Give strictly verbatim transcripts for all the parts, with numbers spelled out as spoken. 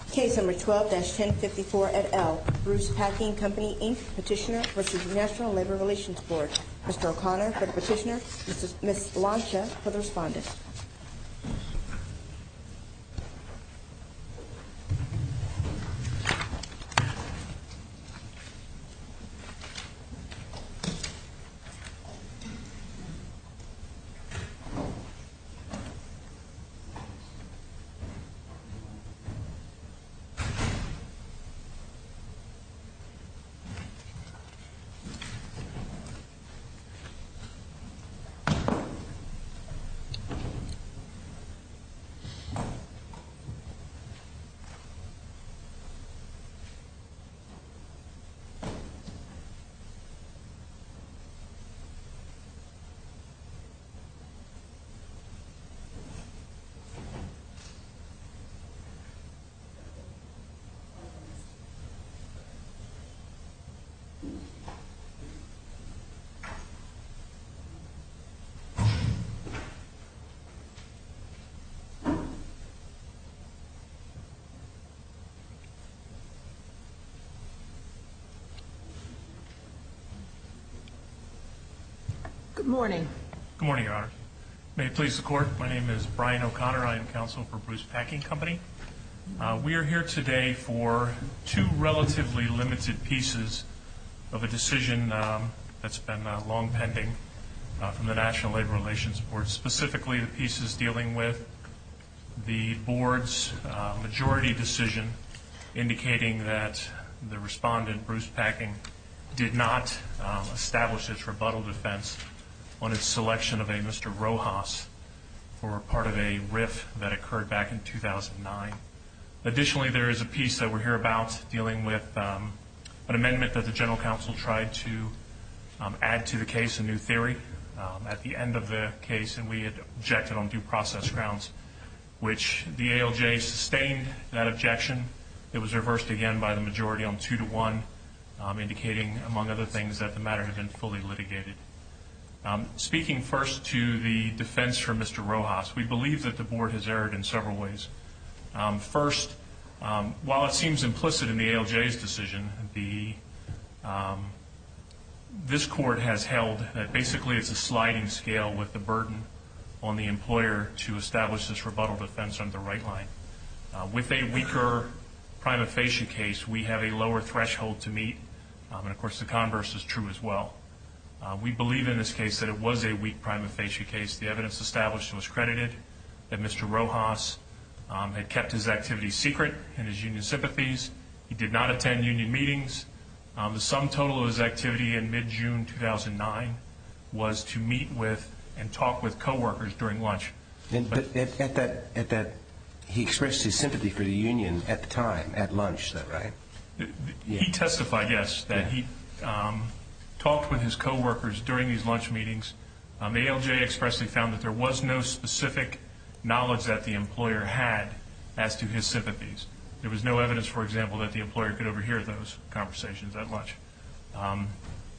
Case number twelve dash ten fifty-four et al. Bruce Packing Company, Incorporated. Petitioner versus National Labor Relations Board. Mister O'Connor for the petitioner, Miz Lancia for the respondent. Good morning. Good morning, Your Honor. May it please the Court, my name is Brian O'Connor. I am counsel for Bruce Packing Company. Uh, we are here today for two relatively limited pieces of a decision um, that's been uh, long pending uh, from the National Labor Relations Board, specifically the pieces dealing with the Board's uh, majority decision indicating that the respondent, Bruce Packing, did not um, establish its rebuttal defense on its selection of a Mister Rojas for part of a R I F that occurred back in two thousand nine. Additionally, there is a piece that we're here about dealing with um, an amendment that the General Counsel tried to um, add to the case, a new theory, um, at the end of the case, and we had objected on due process grounds, which the A L J sustained that objection. It was reversed again by the majority on two to one, um, indicating, among other things, that the matter had been fully litigated. Um, speaking first to the defense for Mister Rojas, we believe that the Board has erred in several ways. Um, first, um, while it seems implicit in the A L J's decision, the um, this Court has held that basically it's a sliding scale with the burden on the employer to establish this rebuttal defense under the right line. Uh, with a weaker prima facie case, we have a lower threshold to meet, um, and of course the converse is true as well. Uh, we believe in this case that it was a weak prima facie case. The evidence established was credited, that Mister Rojas um, had kept his activities secret and his union sympathies. He did not attend union meetings. Um, the sum total of his activity in mid-June two thousand nine was to meet with and talk with coworkers during lunch. And, but at, at that, at that, he expressed his sympathy for the union at the time, at lunch, is that right? He Yeah. testified, yes, that Yeah. he um, talked with his coworkers during these lunch meetings. Um, the A L J expressly found that there was no specific knowledge that the employer had as to his sympathies. There was no evidence, for example, that the employer could overhear those conversations at lunch. Um,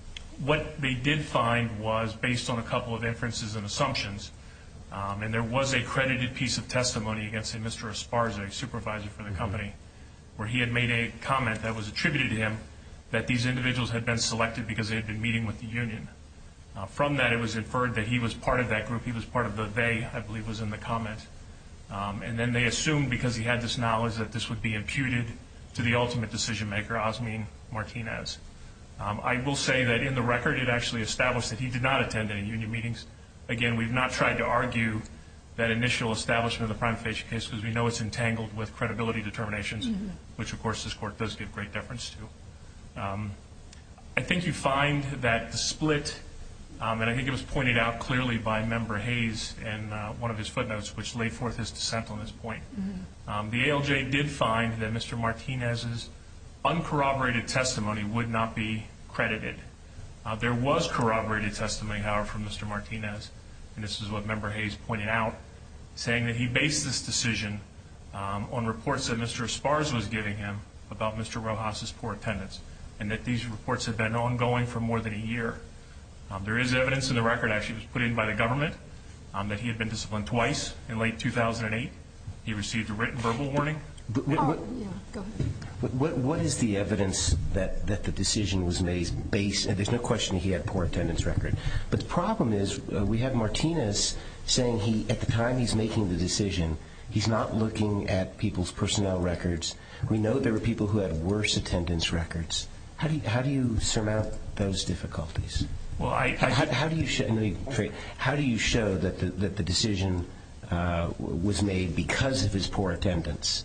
what they did find was based on a couple of inferences and assumptions, um, and there was a credited piece of testimony against a Mister Esparza, a supervisor for the company, where he had made a comment that was attributed to him that these individuals had been selected because they had been meeting with the union. Uh, from that, it was inferred that he was part of that group. He was part of the they, I believe, was in the comment. Um, and then they assumed, because he had this knowledge, that this would be imputed to the ultimate decision maker, Osmin Martinez. Um, I will say that in the record, it actually established that he did not attend any union meetings. Again, we've not tried to argue that initial establishment of the prima facie case because we know it's entangled with credibility determinations, mm-hmm. which, of course, this Court does give great deference to. Um, I think you find that the split, um, and I think it was pointed out clearly by Member Hayes in uh, one of his footnotes, which laid forth his dissent on this point. Mm-hmm. Um, the A L J did find that Mister Martinez's uncorroborated testimony would not be credited. Uh, there was corroborated testimony, however, from Mister Martinez, and this is what Member Hayes pointed out, saying that he based this decision um, on reports that Mister Esparza was giving him about Mister Rojas's poor attendance, and that these reports had been ongoing for more than a year. Um, there is evidence in the record, actually it was put in by the government, um, that he had been disciplined twice in late two thousand eight. He he received a written verbal warning. But what, what, Oh, yeah, go ahead. what, what, what is the evidence that, that the decision was made based, and there's no question he had poor attendance record, but the problem is uh, we have Martinez saying he, at the time he's making the decision, he's not looking at people's personnel records. We know there were people who had worse attendance records. How do you, how do you surmount those difficulties? Well, I, I how, how do you show, no, how do you show that the, that the decision uh, was made because of his poor attendance?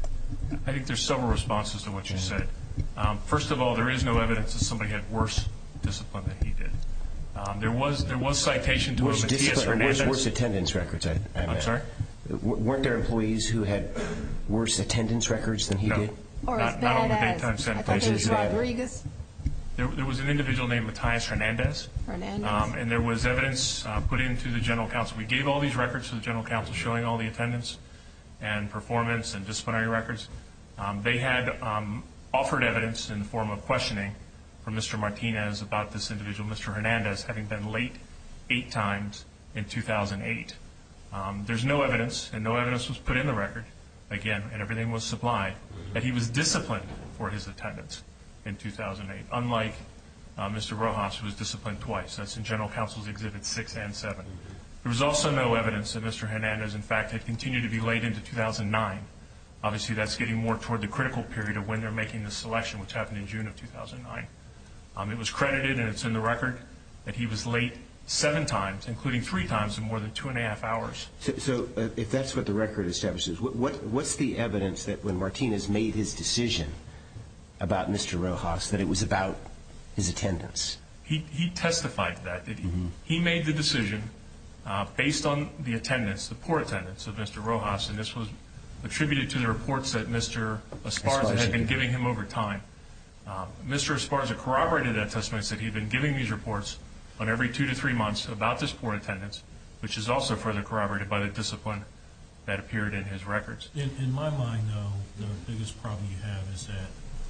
I think there's several responses to what you said. Um, first of all, there is no evidence that somebody had worse discipline than he did. Um, there was there was citation to Worse a Matias discipline, Hernandez. worse, worse attendance records. I, I I'm meant. sorry? W- weren't there employees who had worse attendance records than he No. did? Or Not- as not on bad the as, daytime I sanitation. thought it was As bad. Rodriguez, There, there was an individual named Matias Hernandez. Hernandez. Um, and there was evidence uh, put into the general counsel. We gave all these records to the general counsel showing all the attendance and performance and disciplinary records. Um, they had um, offered evidence in the form of questioning from Mister Martinez about this individual, Mister Hernandez, having been late eight times in two thousand eight. Um, there's no evidence, and no evidence was put in the record, again, and everything was supplied, that he was disciplined for his attendance in two thousand eight, unlike uh, Mister Rojas, who was disciplined twice. That's in General Counsel's Exhibits six and seven. There was also no evidence that Mister Hernandez, in fact, had continued to be late into two thousand nine. Obviously, that's getting more toward the critical period of when they're making the selection, which happened in June of two thousand nine. Um, it was credited, and it's in the record, that he was late seven times, including three times in more than two and a half hours. So, so uh, if that's what the record establishes, what, what what's the evidence that when Martinez made his decision about Mister Rojas, that it was about his attendance? He, he testified to that. that he, Mm-hmm. he made the decision uh, based on the attendance, the poor attendance of Mister Rojas, and this was attributed to the reports that Mister Esparza had been giving him over time. Um, Mister Esparza corroborated that testimony, said he'd been giving these reports on every two to three months about this poor attendance, which is also further corroborated by the discipline that appeared in his records. In, in my mind, though, the biggest problem you have is that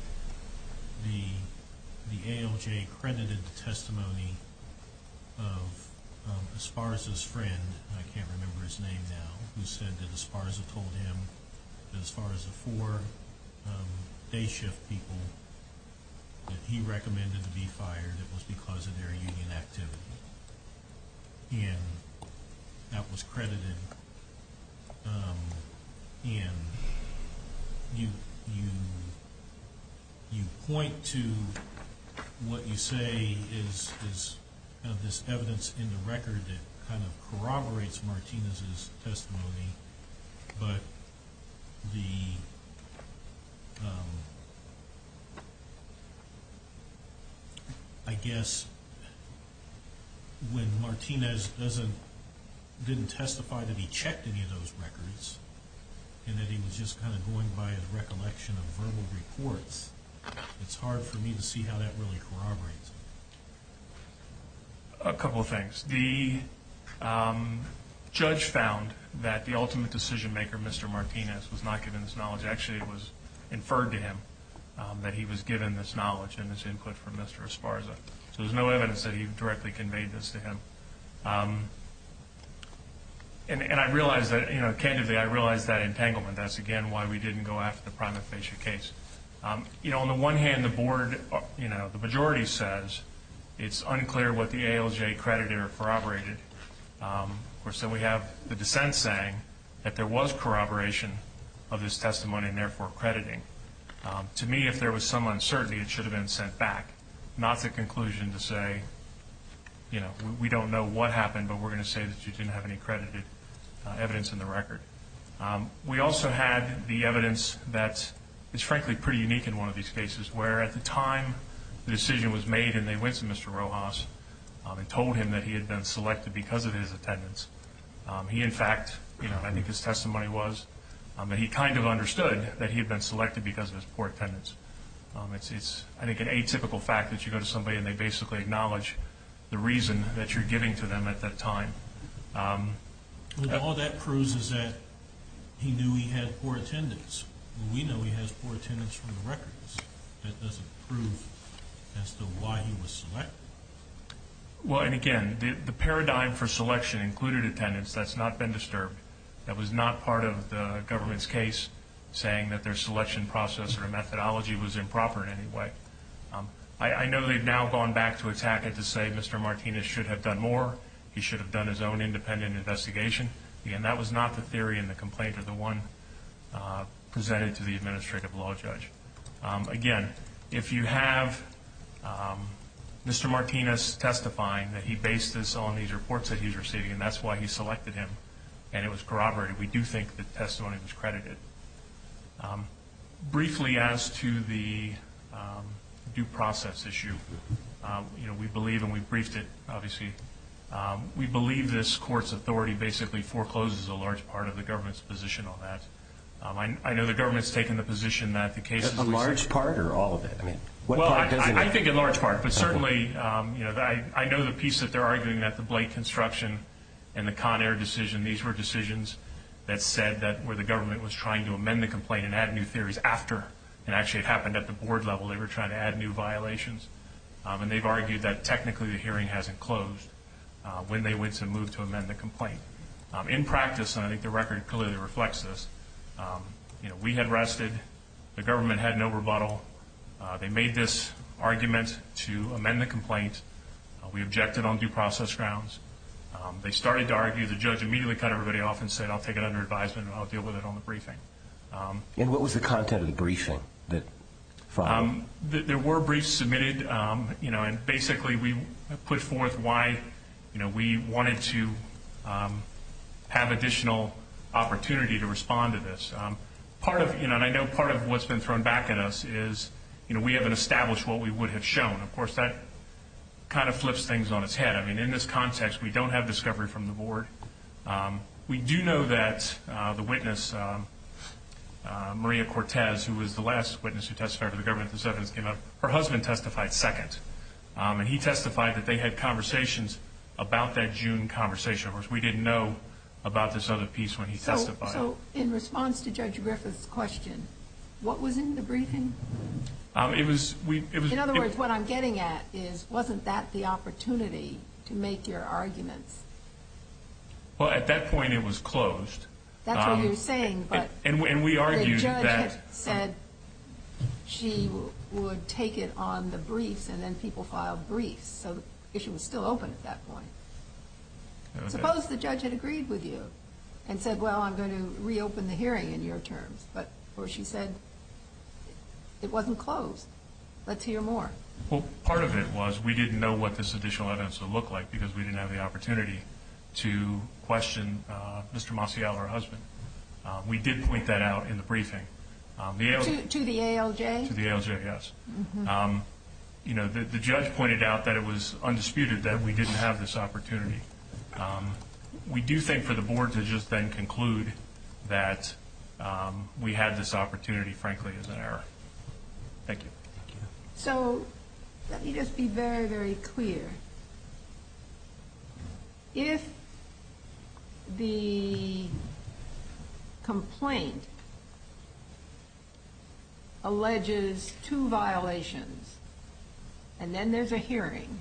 the the A L J credited the testimony of um, Esparza's friend, I can't remember his name now, who said that Esparza told him that as far as the four um, day shift people that he recommended to be fired, it was because of their union activity. And that was credited. Um, and you you you point to what you say is is kind of this evidence in the record that kind of corroborates Martinez's testimony, but the um, I guess when Martinez doesn't didn't testify that he checked any of those records and that he was just kind of going by his recollection of verbal reports, it's hard for me to see how that really corroborates it. A couple of things. The um, judge found that the ultimate decision maker, Mister Martinez, was not given this knowledge. Actually, it was inferred to him um, that he was given this knowledge and this input from Mister Esparza. So there's no evidence that he directly conveyed this to him. Um, and, and I realize that, you know, candidly, I realize that entanglement. That's, again, why we didn't go after the prima facie case. Um, you know, on the one hand, the board, uh, you know, the majority says it's unclear what the A L J credited or corroborated. Um, of course, then we have the dissent saying that there was corroboration of this testimony and therefore crediting. Um, to me, if there was some uncertainty, it should have been sent back, not the conclusion to say, you know, we, we don't know what happened, but we're going to say that you didn't have any credited uh, evidence in the record. Um, we also had the evidence that is frankly pretty unique in one of these cases, where at the time the decision was made and they went to Mister Rojas um, and told him that he had been selected because of his attendance. Um, he, in fact, you know, I think his testimony was um, that he kind of understood that he had been selected because of his poor attendance. Um, it's, it's, I think, an atypical fact that you go to somebody and they basically acknowledge the reason that you're giving to them at that time. Um, Well, all that proves is that he knew he had poor attendance. Well, we know he has poor attendance from the records. That doesn't prove as to why he was selected. Well, and again, the, the paradigm for selection included attendance. That's not been disturbed. That was not part of the government's case, saying that their selection process or methodology was improper in any way. Um, I, I know they've now gone back to attack it to say Mister Martinez should have done more. He should have done his own independent investigation. Again, that was not the theory in the complaint or the one uh, presented to the administrative law judge. Um, again, if you have um, Mister Martinez testifying that he based this on these reports that he's receiving, and that's why he selected him, and it was corroborated, we do think the testimony was credited. Um, briefly, as to the um, due process issue, um, you know, we believe, and we briefed it, obviously, um, we believe this court's authority basically forecloses a large part of the government's position on that. Um, I, I know the government's taken the position that the cases... A large part or all of it? I mean, what well, part I, doesn't I, it? I think in large part, but certainly, um, you know, I, I know the piece that they're arguing that the Blake construction and the Con Air decision, these were decisions that said that where the government was trying to amend the complaint and add new theories after, and actually it happened at the board level, they were trying to add new violations. Um, and they've argued that technically the hearing hasn't closed uh, when they went to move to amend the complaint. Um, in practice, and I think the record clearly reflects this, um, you know, we had rested, the government had no rebuttal. Uh, they made this argument to amend the complaint. Uh, we objected on due process grounds. Um, they started to argue. The judge immediately cut everybody off and said, I'll take it under advisement and I'll deal with it on the briefing. Um, and what was the content of the briefing that followed? Um, th- there were briefs submitted, um, you know, and basically we put forth why, you know, we wanted to um, have additional opportunity to respond to this. Um, part of, you know, and I know part of what's been thrown back at us is, you know, we haven't established what we would have shown. Of course, that kind of flips things on its head. I mean, in this context, we don't have discovery from the board. Um, we do know that uh, the witness, um, uh, Maria Cortez, who was the last witness who testified for the government, this evidence came up, her husband testified second. Um, and he testified that they had conversations about that June conversation. Of course, we didn't know about this other piece when he so, testified. So in response to Judge Griffith's question, what was in the briefing? Um, it was, we, it was. In other it, words, what I'm getting at is, wasn't that the opportunity to make your arguments? Well, at that point, it was closed. That's um, what you're saying, but and, and we argued the judge that had said she w- would take it on the briefs, and then people filed briefs. So the issue was still open at that point. Okay. Suppose the judge had agreed with you and said, well, I'm going to reopen the hearing in your terms, but or she said it wasn't closed. Let's hear more. Well, part of it was we didn't know what this additional evidence would look like because we didn't have the opportunity to question uh, Mister Maciel, her husband. Uh, we did point that out in the briefing. Um, the A L J, to, to the A L J? To the A L J, yes. Mm-hmm. Um, you know, the, the judge pointed out that it was undisputed that we didn't have this opportunity. Um, we do think for the board to just then conclude that um, we had this opportunity, frankly, is an error. Thank you. Thank you. So let me just be very, very clear. If the complaint alleges two violations, and then there's a hearing,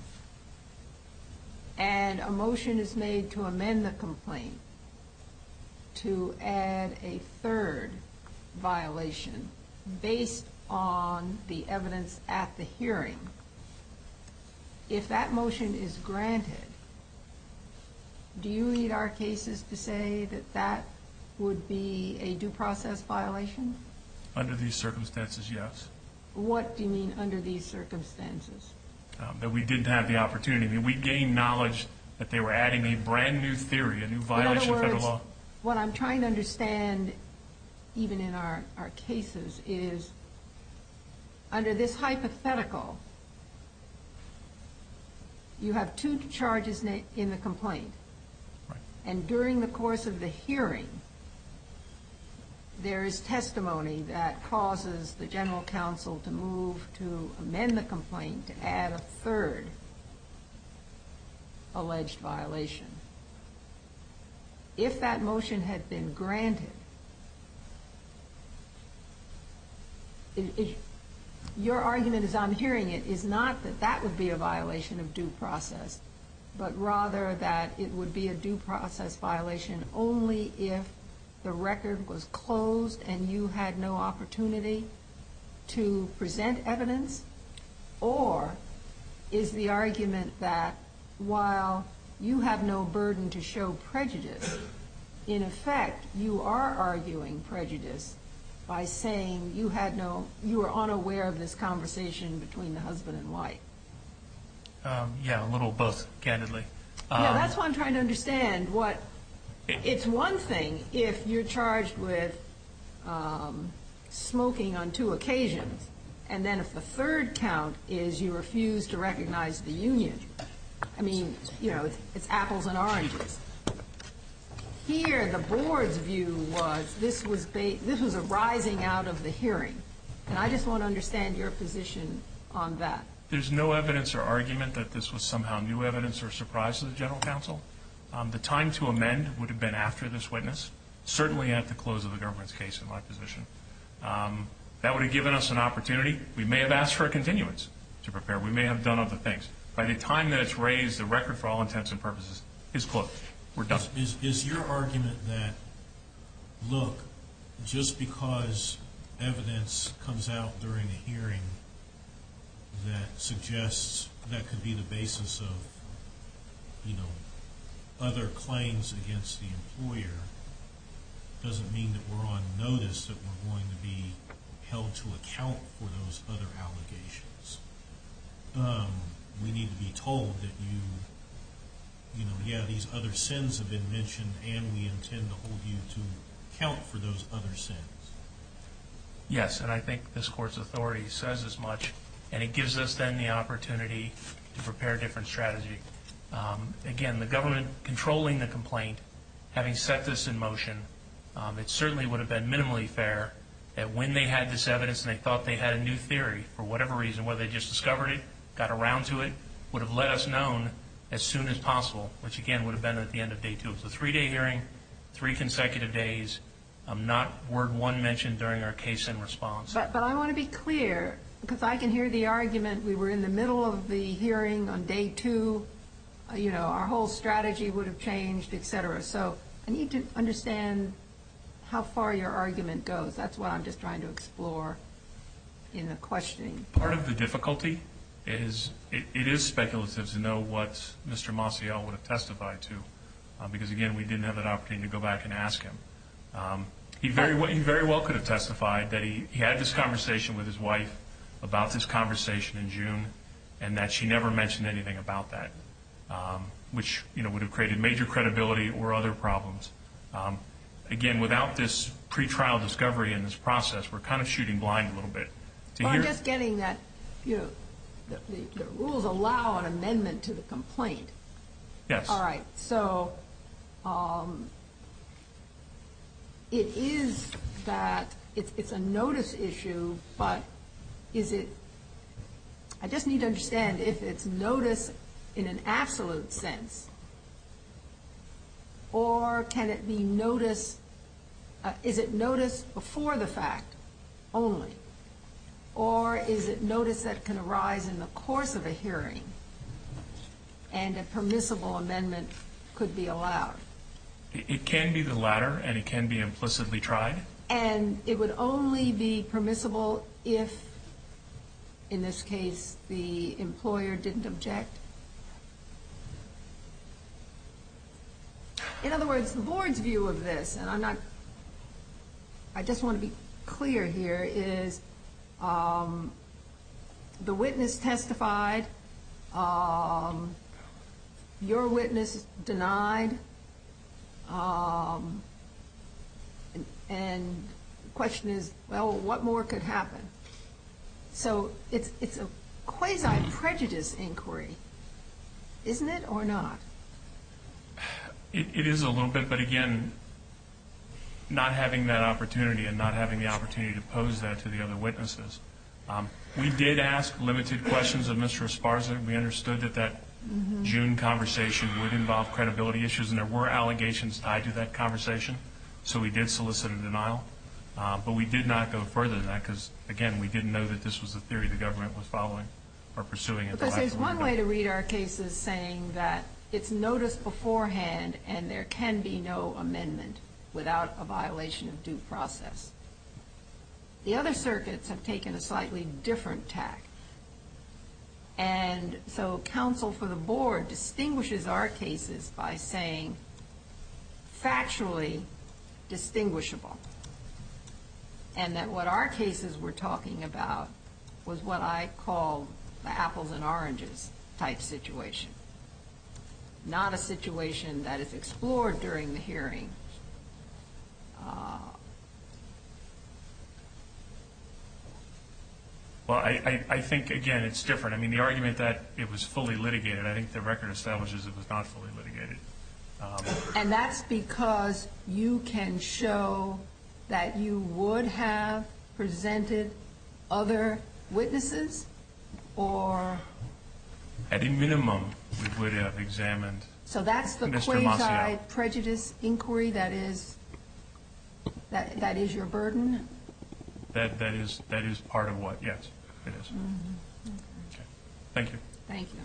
and a motion is made to amend the complaint to add a third violation based on the evidence at the hearing, if that motion is granted, do you read our cases to say that that would be a due process violation? Under these circumstances, yes. What do you mean under these circumstances? Um, that we didn't have the opportunity. I mean, we gained knowledge that they were adding a brand new theory, a new violation of federal law. What I'm trying to understand, even in our, our cases, is under this hypothetical, you have two charges in the complaint. Right. And during the course of the hearing, there is testimony that causes the general counsel to move to amend the complaint to add a third alleged violation. If that motion had been granted, it, it, your argument, as I'm hearing it, is not that that would be a violation of due process, but rather that it would be a due process violation only if the record was closed and you had no opportunity to present evidence? Or is the argument that while you have no burden to show prejudice, in effect you are arguing prejudice by saying you had no, you were unaware of this conversation between the husband and wife? Um, yeah, a little both, candidly. Um, yeah, that's what I'm trying to understand. What it's one thing if you're charged with um, smoking on two occasions, and then if the third count is you refuse to recognize the union. I mean, you know, it's, it's apples and oranges. Here, the board's view was this was ba- this was arising out of the hearing, and I just want to understand your position on that. There's no evidence or argument that this was somehow new evidence or surprise to the general counsel. Um, the time to amend would have been after this witness, certainly at the close of the government's case in my position. Um, that would have given us an opportunity. We may have asked for a continuance to prepare. We may have done other things. By the time that it's raised, the record for all intents and purposes is closed. We're done. Is, is, is your argument that, look, just because evidence comes out during a hearing that suggests that could be the basis of, you know, other claims against the employer, doesn't mean that we're on notice that we're going to be held to account for those other allegations? Um, we need to be told that you, you know, yeah, these other sins have been mentioned, and we intend to hold you to account for those other sins. Yes, and I think this Court's authority says as much, and it gives us then the opportunity to prepare a different strategy. Um, again, the government controlling the complaint, having set this in motion, um, it certainly would have been minimally fair that when they had this evidence and they thought they had a new theory, for whatever reason, whether they just discovered it, got around to it, would have let us know as soon as possible, which again would have been at the end of day two. It was a three-day hearing, three consecutive days, um, not word one mentioned during our case in response. But, but I want to be clear, because I can hear the argument, we were in the middle of the hearing on day two, uh, you know, our whole strategy would have changed, et cetera. So I need to understand how far your argument goes. That's what I'm just trying to explore in the questioning. Part of the difficulty is it, it is speculative to know what Mister Maciel would have testified to, uh, because again, we didn't have that opportunity to go back and ask him. Um, he very well, he very well could have testified that he, he had this conversation with his wife about this conversation in June, and that she never mentioned anything about that, um, which you know would have created major credibility or other problems. Um, again, without this pretrial discovery in this process, we're kind of shooting blind a little bit. To Well, hear, I'm just getting that, you know, the, the, the rules allow an amendment to the complaint. yes. All right. So um, it is that it's, it's a notice issue, but is it, I just need to understand if it's notice in an absolute sense, or can it be notice, uh, is it notice before the fact only? Or is it notice that can arise in the course of a hearing and a permissible amendment could be allowed? It, it can be the latter, and it can be implicitly tried. And it would only be permissible if, in this case, the employer didn't object? In other words, the board's view of this, and I'm not, I just want to be clear here, is um, the witness testified, um, your witness denied, um, and, and the question is, well, what more could happen? So it's it's a quasi-prejudice inquiry, isn't it, or not? It, it is a little bit, but again, not having that opportunity and not having the opportunity to pose that to the other witnesses. Um, we did ask limited questions of Mister Esparza. We understood that that mm-hmm. June conversation would involve credibility issues, and there were allegations tied to that conversation, so we did solicit a denial. Uh, but we did not go further than that because, again, we didn't know that this was the theory the government was following or pursuing. At because the there's one way to read our cases saying that it's noticed beforehand and there can be no amendment. without a violation of due process. The other circuits have taken a slightly different tack. And so counsel for the board distinguishes our cases by saying factually distinguishable, and that what our cases were talking about was what I called the apples and oranges type situation, not a situation that is explored during the hearing. Uh, Well, I, I, I think, again, it's different. I mean, the argument that it was fully litigated, I think the record establishes it was not fully litigated. Um, and that's because you can show that you would have presented other witnesses, or? At a minimum, we would have examined So that's the Mister Maciel. quasi-prejudice inquiry that is, that, that is your burden? That, that is that is part of what, yes, it is. Mm-hmm. Okay. Thank you. Thank you.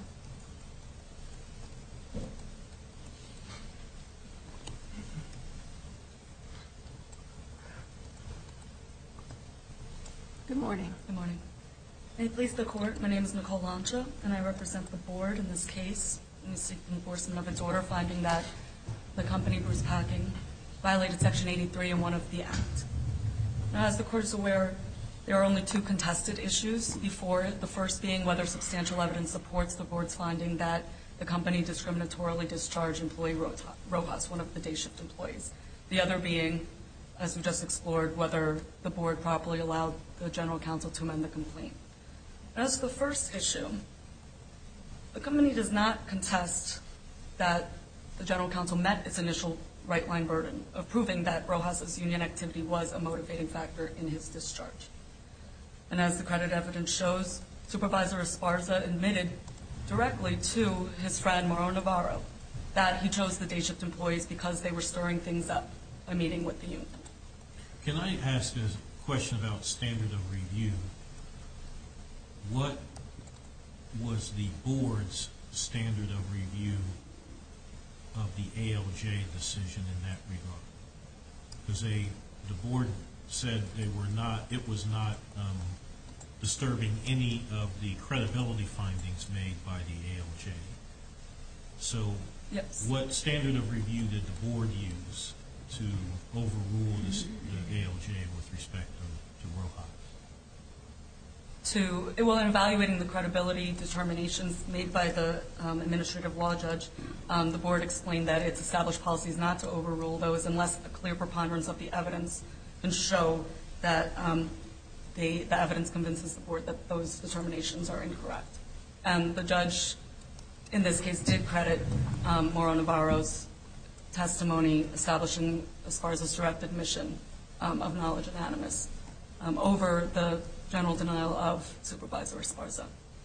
Good morning. Good morning. May it please the court, my name is Nicole Lancha, and I represent the board in this case. We seek enforcement of its order finding that the company, Bruce Packing, violated Section eighty-three and one of the Act. Now, as the court is aware, there are only two contested issues before it, the first being whether substantial evidence supports the board's finding that the company discriminatorily discharged employee Rojas, one of the day shift employees. The other being, as we just explored, whether the board properly allowed the general counsel to amend the complaint. As for the first issue, the company does not contest that the general counsel met its initial right-line burden of proving that Rojas's union activity was a motivating factor in his discharge. And as the credit evidence shows, Supervisor Esparza admitted directly to his friend Mauro Navarro that he chose the day shift employees because they were stirring things up by meeting with the union. Can I ask a question about standard of review? What was the board's standard of review of the A L J decision in that regard? Because they, the board said they were not, it was not um, disturbing any of the credibility findings made by the A L J. So Yes. what standard of review did the board use to overrule this, the A L J with respect to, to Rojas? To, well, in evaluating the credibility determinations made by the um, administrative law judge, um, the board explained that its established policies not to overrule those unless a clear preponderance of the evidence can show that um, they, the evidence convinces the board that those determinations are incorrect. And the judge, in this case, did credit um, Mauro Navarro's testimony establishing Esparza's direct admission um, of knowledge of animus um, over the general denial of Supervisor Esparza.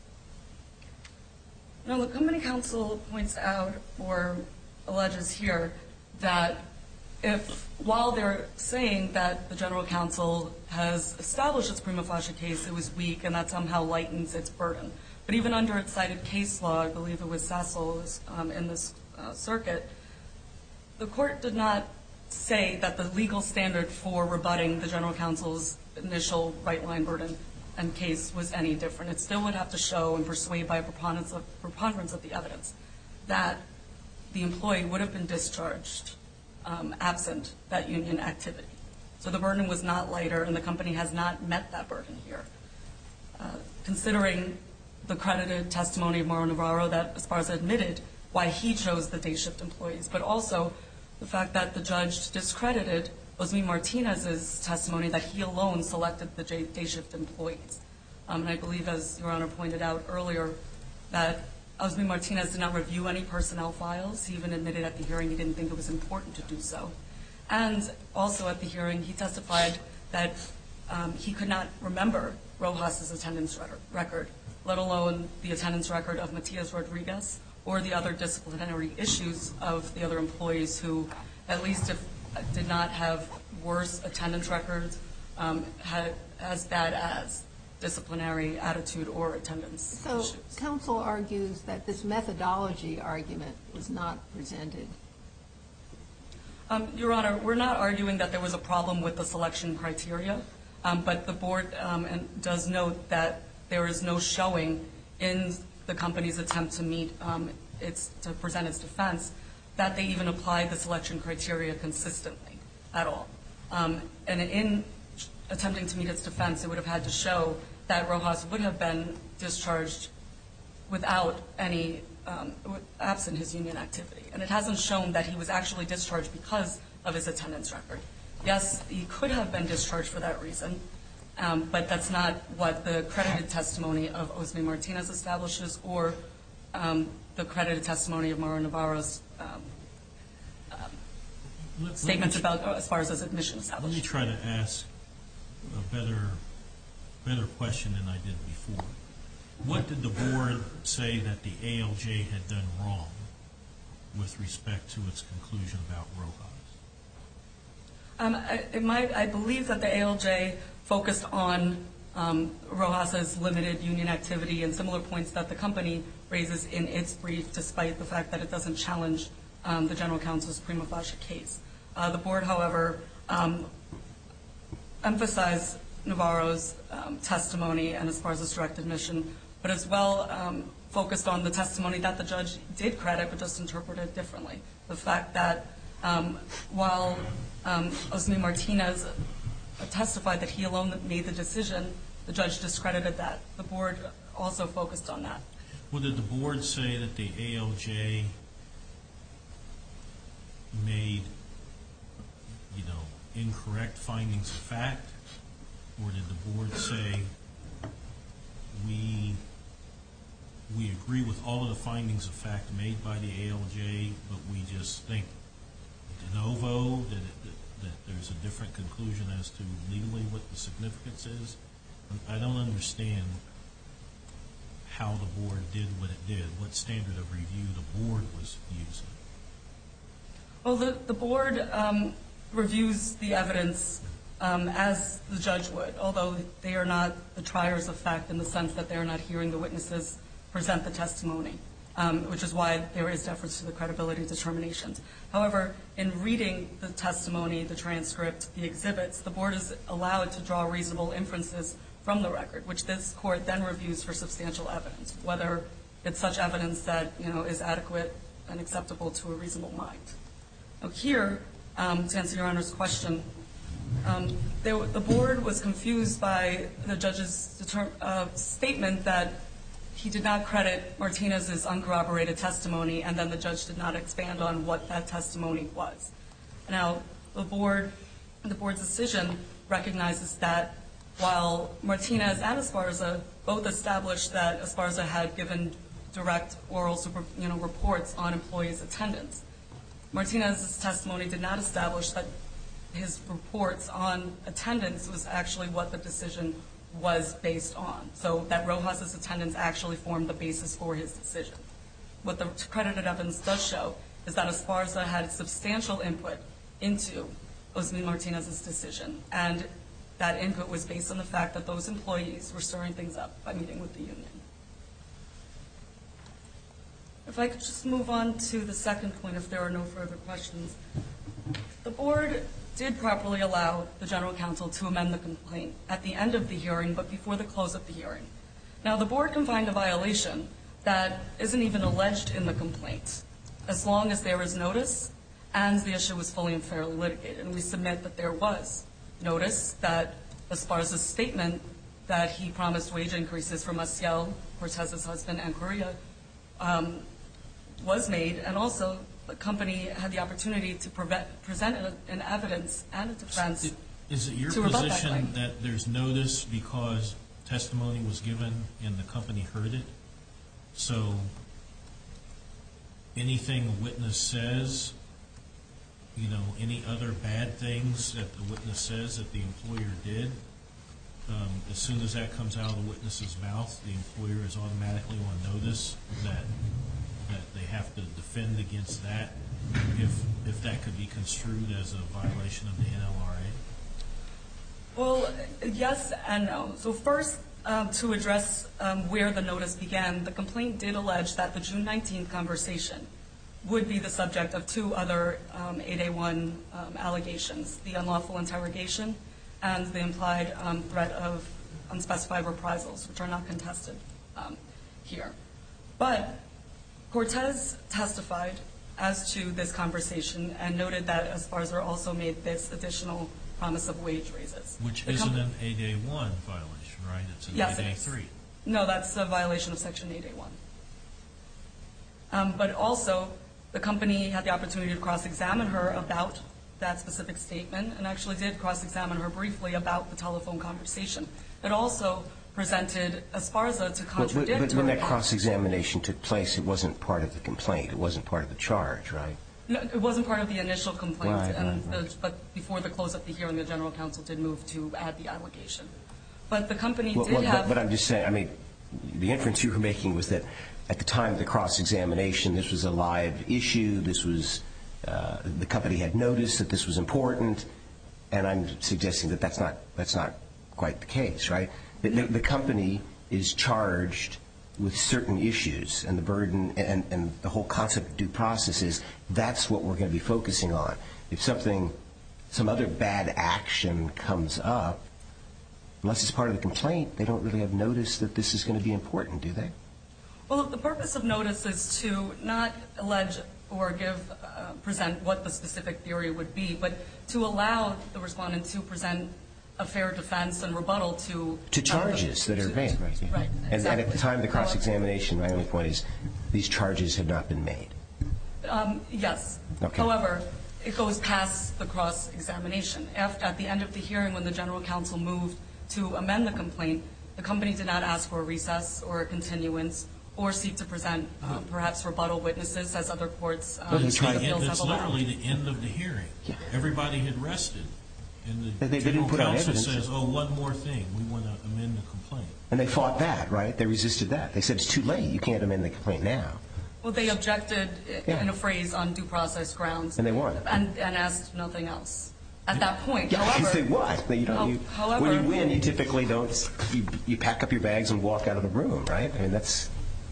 Now, the company counsel points out or alleges here that if, while they're saying that the general counsel has established its prima facie case, it was weak and that somehow lightens its burden. But even under its cited case law, I believe it was Sassel um, in this uh, circuit, the court did not say that the legal standard for rebutting the general counsel's initial right-line burden and case was any different. It still would have to show and persuade by a preponderance of, preponderance of the evidence that the employee would have been discharged um, absent that union activity. So the burden was not lighter, and the company has not met that burden here. Uh, considering the credited testimony of Mauro Navarro that Esparza admitted why he chose the day shift employees, but also the fact that the judge discredited Osmi Martinez's testimony that he alone selected the day shift employees. Um, and I believe, as Your Honor pointed out earlier, that Osmi Martinez did not review any personnel files. He even admitted at the hearing he didn't think it was important to do so. And also at the hearing, he testified that um, he could not remember Rojas's attendance record, let alone the attendance record of Matias Rodriguez or the other disciplinary issues of the other employees who, at least if did not have worse attendance records, um, had as bad as disciplinary attitude or attendance So issues. counsel argues that this methodology argument was not presented. Um, Your Honor, we're not arguing that there was a problem with the selection criteria, um, but the board um, and does note that there is no showing in the company's attempt to meet um, its to present its defense that they even applied the selection criteria consistently at all. Um, and in attempting to meet its defense, it would have had to show that Rojas would have been discharged without any, um, absent his union activity. And it hasn't shown that he was actually discharged because of his attendance record. Yes, he could have been discharged for that reason, um, but that's not what the credited testimony of Osme Martinez establishes or um, the credited testimony of Mauro Navarro's um, um, Let- statements let me, about, uh, as far as his admission Let established. me try to ask a better, better question than I did before. What did the board say that the A L J had done wrong with respect to its conclusion about Rojas? Um, I, it might, I believe that the A L J focused on um, Rojas's limited union activity and similar points that the company raises in its brief, despite the fact that it doesn't challenge um, the general counsel's prima facie case. Uh, the board, however, um, emphasized Navarro's um, testimony and as far as his direct admission, but as well um, focused on the testimony that the judge did credit but just interpreted differently. The fact that um, while um, Osme Martinez testified that he alone made the decision, the judge discredited that. The board also focused on that. Well, did the board say that the A L J made, you know, incorrect findings of fact? Or did the board say we we agree with all of the findings of fact made by the A L J, but we just think de novo that, it, that, that there's a different conclusion as to legally what the significance is? I don't understand how the board did what it did, what standard of review the board was using. Well, the, the board um, reviews the evidence um, as the judge would, although they are not the triers of fact in the sense that they are not hearing the witnesses present the testimony, um, which is why there is deference to the credibility determinations. However, in reading the testimony, the transcript, the exhibits, the board is allowed to draw reasonable inferences from the record, which this court then reviews for substantial evidence, whether it's such evidence that, you know, is adequate and acceptable to a reasonable mind. Now here, um, to answer Your Honor's question, um, there, the board was confused by the judge's determ- uh, statement that he did not credit Martinez's uncorroborated testimony, and then the judge did not expand on what that testimony was. Now, the board, the board's decision recognizes that while Martinez and Esparza both established that Esparza had given direct oral super, you know, reports on employees' attendance, Martinez's testimony did not establish that his reports on attendance was actually what the decision was based on, so that Rojas's attendance actually formed the basis for his decision. What the credited evidence does show is that Esparza had substantial input into Osme Martinez's decision, and that input was based on the fact that those employees were stirring things up by meeting with the union. If I could just move on to the second point, if there are no further questions. The board did properly allow the general counsel to amend the complaint at the end of the hearing, but before the close of the hearing. Now, the board can find a violation that isn't even alleged in the complaint, as long as there is notice and the issue was fully and fairly litigated. And we submit that there was notice that Esparza's statement that he promised wage increases for Maciel, Cortez's husband, and Correa um, was made, and also the company had the opportunity to prevent, present an evidence and a defense. Is it your to rebut that position claim. that there's notice because testimony was given and the company heard it? So anything a witness says, you know, any other bad things that the witness says that the employer did, um, as soon as that comes out of the witness's mouth, the employer is automatically on notice that that they have to defend against that, if if that could be construed as a violation of the N L R A? Well, yes and no. So first, um, to address um, where the notice began, the complaint did allege that the June nineteenth conversation would be the subject of two other um, eight A one um, allegations, the unlawful interrogation and the implied um, threat of unspecified reprisals, which are not contested um, here. But Cortez testified as to this conversation and noted that Esparza also made this additional promise of wage raises. Which The isn't com- an eight A one violation, right? It's an Yes, eight A it is. three. No, that's a violation of Section eight A one. Um, but also, the company had the opportunity to cross-examine her about that specific statement and actually did cross-examine her briefly about the telephone conversation. It also presented Esparza to But, contradict but, but when her. that cross-examination took place, it wasn't part of the complaint. It wasn't part of the charge, right? No, it wasn't part of the initial complaint, Right, and right, right. The, but before the close of the hearing, the general counsel did move to add the allegation. But the company Well, did well, have. but, but I'm just saying, I mean, the inference you were making was that at the time of the cross-examination, this was a live issue. This was, uh, the company had noticed that this was important, and I'm suggesting that that's not, that's not quite the case, right? The, the, the company is charged with certain issues, and the burden and, and the whole concept of due process is that's what we're going to be focusing on. If something, some other bad action comes up, unless it's part of the complaint, they don't really have notice that this is going to be important, do they? Well, the purpose of notice is to not allege or give, uh, present what the specific theory would be, but to allow the respondent to present a fair defense and rebuttal to To charges uh, that are to- made, right? Right, And, exactly. and at the time of the cross-examination, my only point is these charges have not been made. Um, yes. Okay. However, it goes past the cross-examination. After, at the end of the hearing, when the general counsel moved to amend the complaint, the company did not ask for a recess or a continuance or seek to present uh, perhaps rebuttal witnesses, as other courts um, Well, of that's right. appeals have That's allowed. literally the end of the hearing. Yeah. Everybody had rested. And the They- they didn't general put on counsel evidence. says, oh, one more thing. We want to amend the complaint. And they fought that, right? They resisted that. They said it's too late. You can't amend the complaint now. Well, they objected i- Yeah. in a phrase on due process grounds. And they won. And, and asked nothing else. At that point, Yeah, however, they won. You don't, you, However- when you win, you typically don't, you, you pack up your bags and walk out of the room, right? I mean, that's...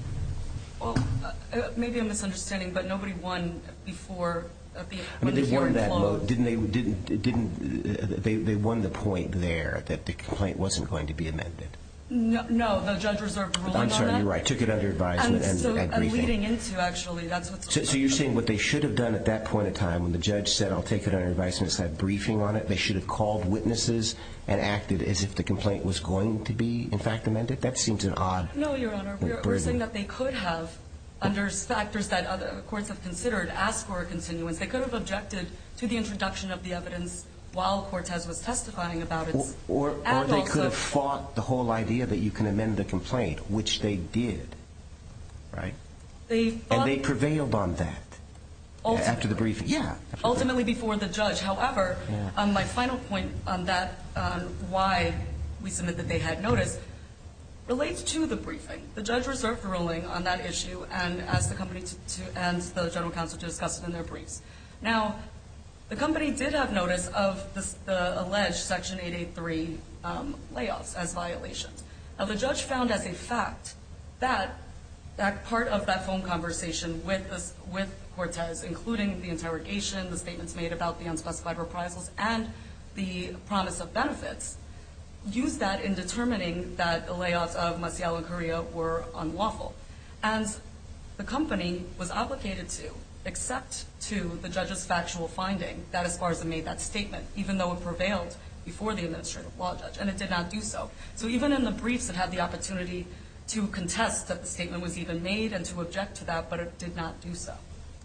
well, uh, uh, maybe a misunderstanding, but nobody won before at the, I when mean, the they won hearing that. Mo- closed. didn't they? Didn't didn't uh, they? They won the point there that the complaint wasn't going to be amended. No, no, the judge reserved ruling I'm on sorry, that. you're right. Took it under advisement And, and, so, and and briefing. leading into, actually, that's what's... So, so you're saying what they should have done at that point in time, when the judge said, "I'll take it under advisement," had briefing on it. They should have called witnesses and acted as if the complaint was going to be, in fact, amended. That seems an odd. No, Your Honor, we're, we're burden. saying that they could have, under factors that other courts have considered, asked for a continuance. They could have objected to the introduction of the evidence while Cortez was testifying about it. Or, or, or And they also- could have fought the whole idea that you can amend the complaint, which they did, right? They thought And they prevailed on that ultimately, after the briefing. Yeah. after the- ultimately before the judge. However, Yeah. um, my final point on that, on why we submit that they had notice, relates to the briefing. The judge reserved ruling on that issue and asked the company to, to and the general counsel to discuss it in their briefs. Now, the company did have notice of this, the alleged Section eight eighty-three um, layoffs as violations. Now, the judge found as a fact that that part of that phone conversation with this, with Cortez, including the interrogation, the statements made about the unspecified reprisals, and the promise of benefits, used that in determining that the layoffs of Maciel and Correa were unlawful. And the company was obligated to accept to the judge's factual finding that Esparza made that statement, even though it prevailed before the administrative law judge, and it did not do so. So even in the briefs, it had the opportunity to contest that the statement was even made and to object to that, but it did not do so.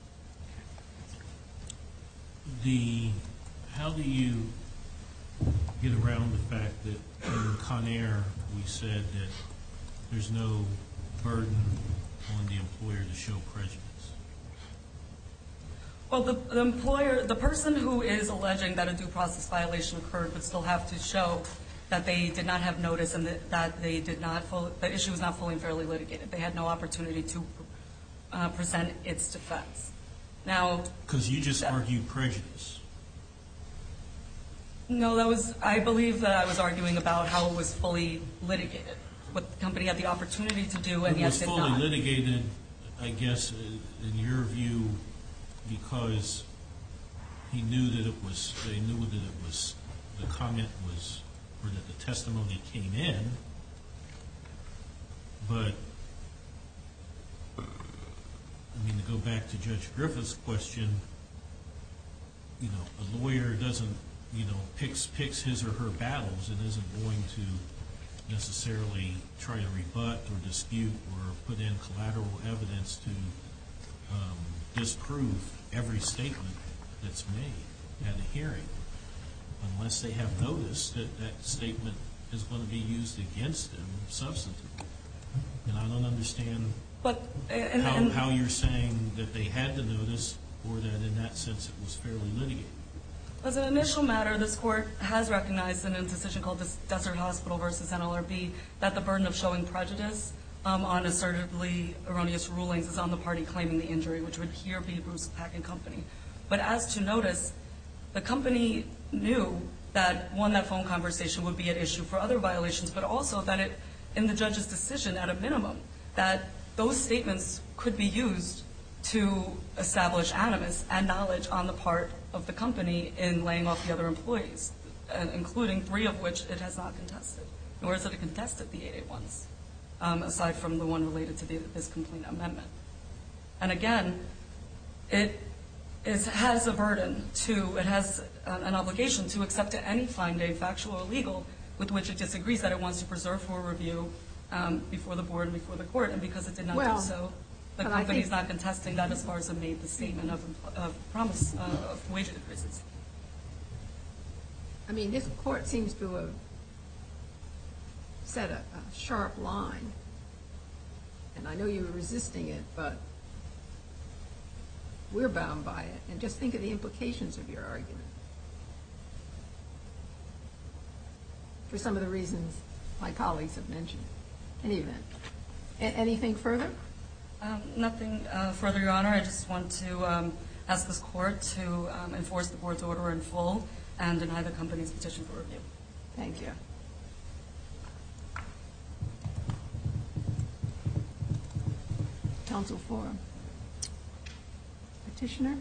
The, how do you get around the fact that in Conair we said that there's no burden on the employer to show prejudice? Well, the, the employer, the person who is alleging that a due process violation occurred would still have to show that they did not have notice and that, that they did not, full, the issue was not fully and fairly litigated. They had no opportunity to uh, present its defense. Now, Because you just argued prejudice. no, that was, I believe that I was arguing about how it was fully litigated, what the company had the opportunity to do and It yet was did fully not. litigated, I guess, uh, in your view, because he knew that it was, they knew that it was, the comment was, or that the testimony came in, but, I mean, to go back to Judge Griffith's question, you know, a lawyer doesn't, you know, picks picks his or her battles and isn't going to necessarily try to rebut or dispute or put in collateral evidence to um, disprove every statement that's made at a hearing, unless they have noticed that that statement is going to be used against them substantively. And I don't understand But, and, how, and, how you're saying that they had to notice, or that in that sense it was fairly litigated. As an initial matter, this court has recognized in a decision called Desert Hospital versus N L R B that the burden of showing prejudice um, on assertively erroneous rulings is on the party claiming the injury, which would here be Bruce Packing Company. But as to notice, the company knew that, one, that phone conversation would be at issue for other violations, but also that it, in the judge's decision, at a minimum, that those statements could be used to establish animus and knowledge on the part of the company in laying off the other employees, uh, including three of which it has not contested, nor has it contested the eight eighty-ones, um, aside from the one related to the, this complaint amendment. And again, it is, has a burden to, it has an, an obligation to accept any finding, factual or legal, with which it disagrees, that it wants to preserve for review um, before the board and before the court. And because it did not Well, do so, the but I company is think- not contesting that as far as it made the statement of, of promise uh, of wage increases. I mean, this court seems to have set a, a sharp line, and I know you were resisting it, but we're bound by it. And just think of the implications of your argument, for some of the reasons my colleagues have mentioned. In any event, A- anything further? Um, nothing uh, further, Your Honor. I just want to um, ask this court to um, enforce the board's order in full and deny the company's petition for review. Thank you. Counsel for petitioner?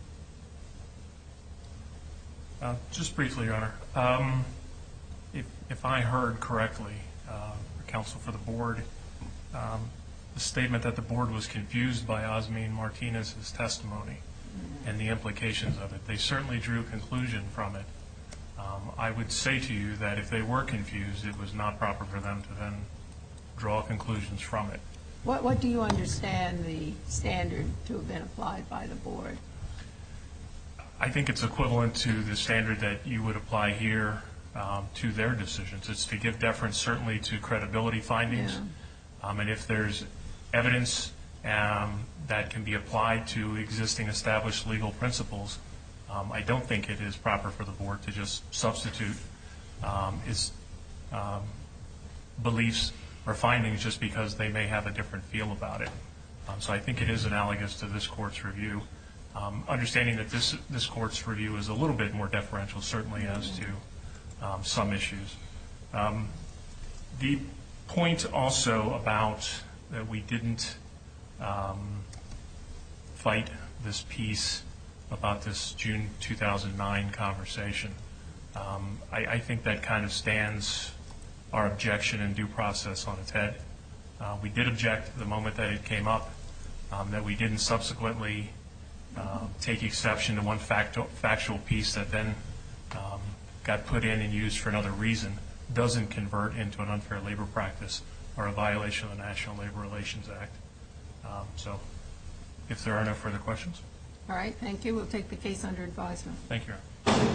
Uh, Just briefly, Your Honor. Um, If if I heard correctly, uh, the counsel for the board, um, the statement that the board was confused by Osmin Martinez's testimony and the implications of it, they certainly drew a conclusion from it. Um, I would say to you that if they were confused, it was not proper for them to then draw conclusions from it. What, what do you understand the standard to have been applied by the board? I think it's equivalent to the standard that you would apply here um, to their decisions. It's to give deference certainly to credibility findings. Yeah. Um, and if there's evidence um, that can be applied to existing established legal principles, um, I don't think it is proper for the board to just substitute um, its um, beliefs or findings just because they may have a different feel about it. Um, so I think it is analogous to this court's review. Um, understanding that this this court's review is a little bit more deferential, certainly as to um, some issues. Um, the point also about that we didn't um, fight this piece about this June two thousand nine conversation, um, I, I think that kind of stands our objection and due process on its head. Uh, we did object the moment that it came up, um, that we didn't subsequently uh, take exception to one factual, factual piece that then um, got put in and used for another reason doesn't convert into an unfair labor practice or a violation of the National Labor Relations Act. Um, so if there are no further questions. All right, thank you. We'll take the case under advisement. Thank you, Your Honor.